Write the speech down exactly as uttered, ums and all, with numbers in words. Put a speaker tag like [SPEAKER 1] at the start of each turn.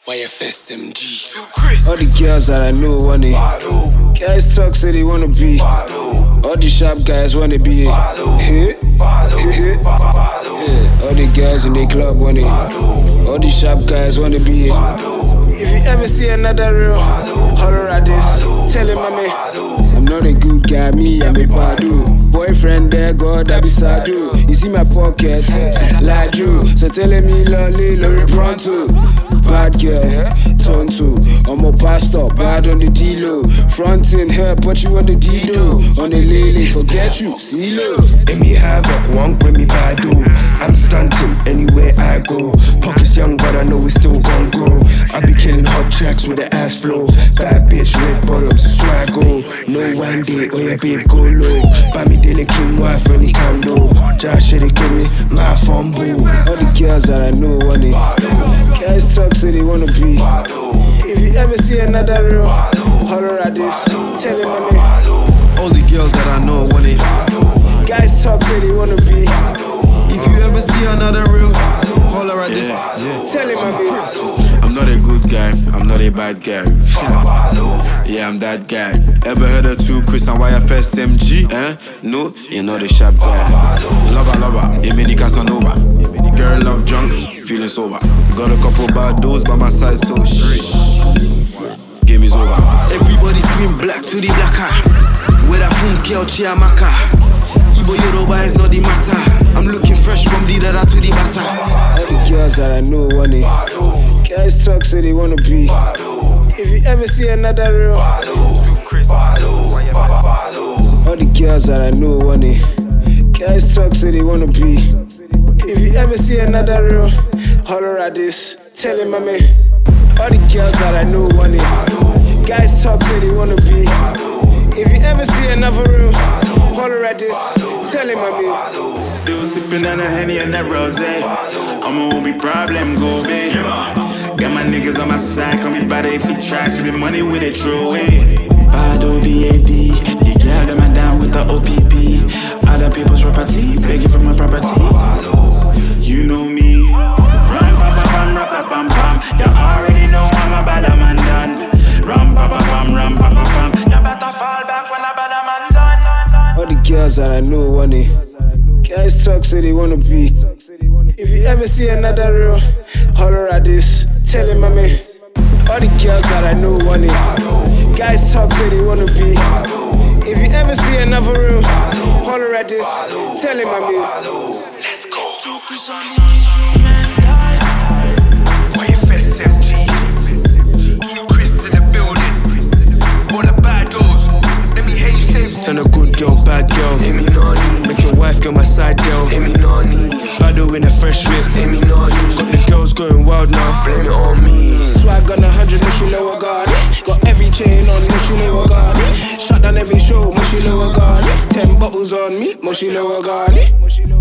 [SPEAKER 1] Y F S M G.
[SPEAKER 2] All the girls that I know want it. Guys talk say they wanna be. All the sharp guys wanna be it. Hit, hit, yeah. All the guys in the club want it. All the sharp guys wanna be it. If you ever see another real horror at this, tell him mommy, I'm not a good guy, me I'm a badu. Boyfriend there, God I be sadu. You see my pocket, like you. So tell me lolly, lorry pronto. Bad girl, turn to. I'm a pastor, bad on the D-Lo. Fronting her, but you on the D-Do. On the lily, forget you, C-Lo.
[SPEAKER 3] Let me have it, won't bring me badu. I'm stunting anywhere I go. Pockets young, but I know we still gon' grow. I be killing hot tracks with the ass flow. Bad bitch, red bottoms, swaggo. No one day, or your babe go low. Buy me daily king wife when he can do. Josh should give me my fumble.
[SPEAKER 2] All the girls that I know want it. Guys talk so they wanna be. If you ever see another real horror at this, tell him mommy.
[SPEAKER 4] All the girls that I know want it.
[SPEAKER 2] Guys talk so they wanna be.
[SPEAKER 4] If you ever see another real holler at this,
[SPEAKER 1] Yeah, yeah.
[SPEAKER 2] Tell him mommy.
[SPEAKER 1] I'm not a good guy, I'm not a bad guy. Yeah, I'm that guy. Ever heard of two Chris and Y F S M G? Eh? No, you're not a sharp guy. Lover, lover, a mini Casanova. Girl love drunk, feeling sober. Got a couple bad doors by my side, so straight. Game is over.
[SPEAKER 4] everybody scream black to the black eye. Where that phone girl Chiamaka. Ibo Yoruba is not the matter. I'm looking fresh from the dada to the batter.
[SPEAKER 2] All the girls that I know want it. Guys talk so they wanna be. If you ever see another real
[SPEAKER 1] Chris.
[SPEAKER 2] all the girls that I know want it. Guys talk so they wanna be. If you ever see another real horror at this, tell him mommy. All the girls that I know want it. Guys talk so they wanna be. If you ever see another real horror at this, tell him mommy.
[SPEAKER 5] Still sipping on a Henny and that rosé. I'm a big problem, go big. Got my niggas on my side, call me better if he tries to the money with it, throw away. Bado B A D, the girl them man down with the O P P. Other people's property, begging for my property. You know me. Ram pa pa pam, ram pa pam pam. You already know I'm a bad man done. Ram pa pa pam, ram pa pa pam. You better fall back when a bad man's on.
[SPEAKER 2] All the girls that I know want it. Guys talk so they wanna be. If you ever see another real horror at this, tell him mommy. All the girls that I know want it. Guys talk so they wanna be. If you ever see another real horror at this, tell him mommy.
[SPEAKER 1] Let's go. Y F S M G. Q Chris in the building. All the bad doors. Let me hear you say.
[SPEAKER 3] Turn a good girl, bad girl.
[SPEAKER 6] Emi nani,
[SPEAKER 3] Make your wife girl my side girl.
[SPEAKER 6] Emi nani,
[SPEAKER 3] Bado in a fresh whip.
[SPEAKER 6] Emi nani.
[SPEAKER 3] Got the girls going wild now.
[SPEAKER 6] Blame it on me.
[SPEAKER 2] Swag on a hundred, mushy lower guard. Got every chain on, mushy lower guard. Shut down every show, mushy lower guard. Ten bottles on me, mushy lower guard.